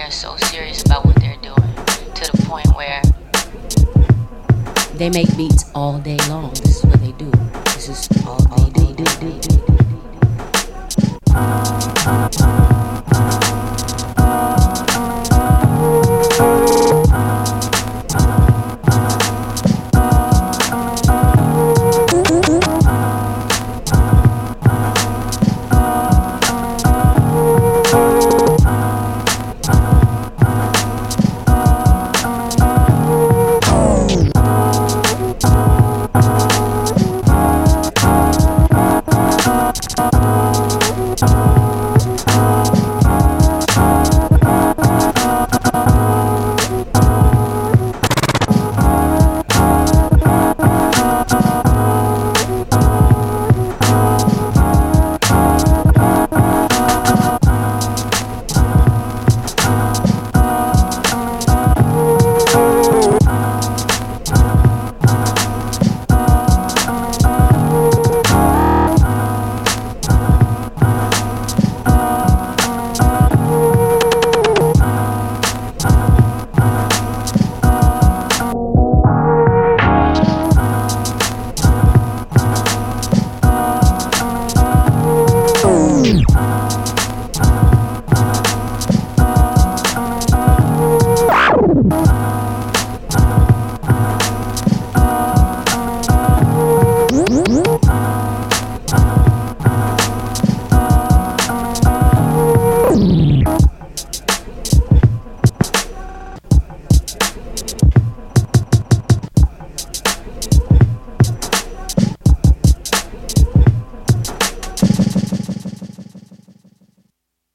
they're so serious about what they're doing to the point where they make beats all day long. This is what they do. This is all they do.